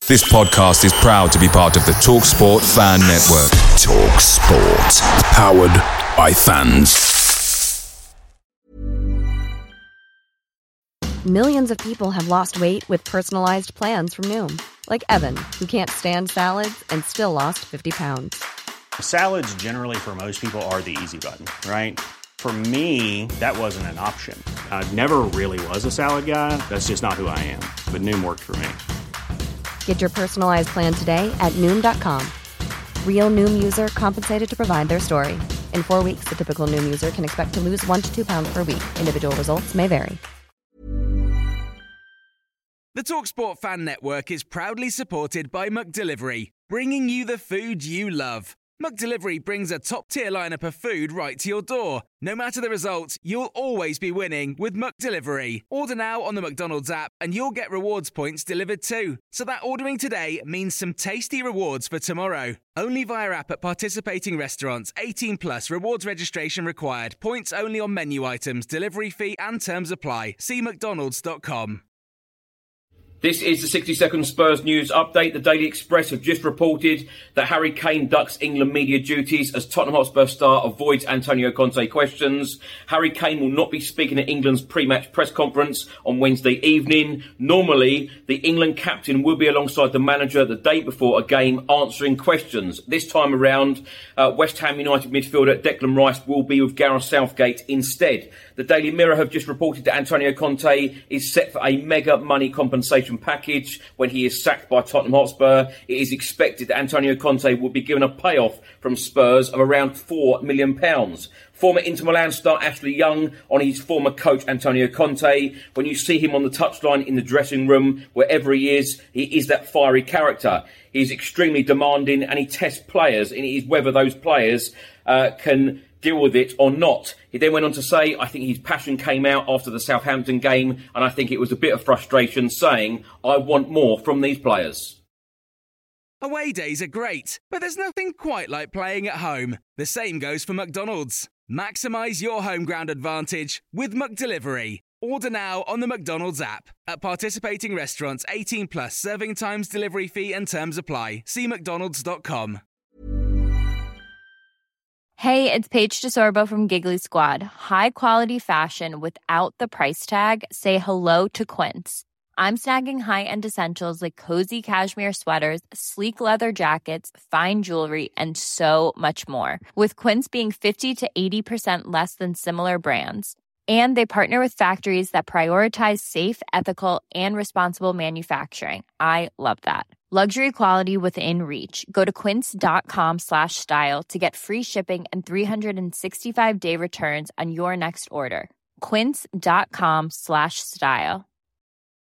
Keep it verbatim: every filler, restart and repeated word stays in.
This podcast is proud to be part of the TalkSport Fan Network. TalkSport. Powered by fans. Millions of people have lost weight with personalized plans from Noom. Like Evan, who can't stand salads and still lost fifty pounds. Salads generally for most people are the easy button, right? For me, that wasn't an option. I never really was a salad guy. That's just not who I am. But Noom worked for me. Get your personalized plan today at Noom dot com. Real Noom user compensated to provide their story. In four weeks, the typical Noom user can expect to lose one to two pounds per week. Individual results may vary. The TalkSport Fan Network is proudly supported by McDelivery, bringing you the food you love. McDelivery brings a top-tier lineup of food right to your door. No matter the result, you'll always be winning with McDelivery. Order now on the McDonald's app and you'll get rewards points delivered too. So that ordering today means some tasty rewards for tomorrow. Only via app at participating restaurants. eighteen plus rewards registration required. Points only on menu items. Delivery fee and terms apply. See mcdonalds dot com. This is the sixty second Spurs news update. The Daily Express have just reported that Harry Kane ducks England media duties as Tottenham Hotspur star avoids Antonio Conte questions. Harry Kane will not be speaking at England's pre-match press conference on Wednesday evening. Normally, the England captain will be alongside the manager the day before a game answering questions. This time around, uh, West Ham United midfielder Declan Rice will be with Gareth Southgate instead. The Daily Mirror have just reported that Antonio Conte is set for a mega money compensation package when he is sacked by Tottenham Hotspur. It is expected that Antonio Conte will be given a payoff from Spurs of around four million pounds. Former Inter Milan star Ashley Young on his former coach Antonio Conte. When you see him on the touchline, in the dressing room, wherever he is, he is that fiery character. He is extremely demanding and he tests players, and it is whether those players uh, can deal with it or not. He then went on to say, I think his passion came out after the Southampton game, and I think it was a bit of frustration, saying, I want more from these players. Away days are great, but there's nothing quite like playing at home. The same goes for McDonald's. Maximise your home ground advantage with McDelivery. Order now on the McDonald's app. At participating restaurants, eighteen plus, serving times, delivery fee and terms apply. See mcdonalds dot com. Hey, it's Paige DeSorbo from Giggly Squad. High quality fashion without the price tag. Say hello to Quince. I'm snagging high-end essentials like cozy cashmere sweaters, sleek leather jackets, fine jewelry, and so much more. With Quince being fifty to eighty percent less than similar brands. And they partner with factories that prioritize safe, ethical, and responsible manufacturing. I love that. Luxury quality within reach. Go to quince.com slash style to get free shipping and three sixty-five day returns on your next order. Quince.com slash style.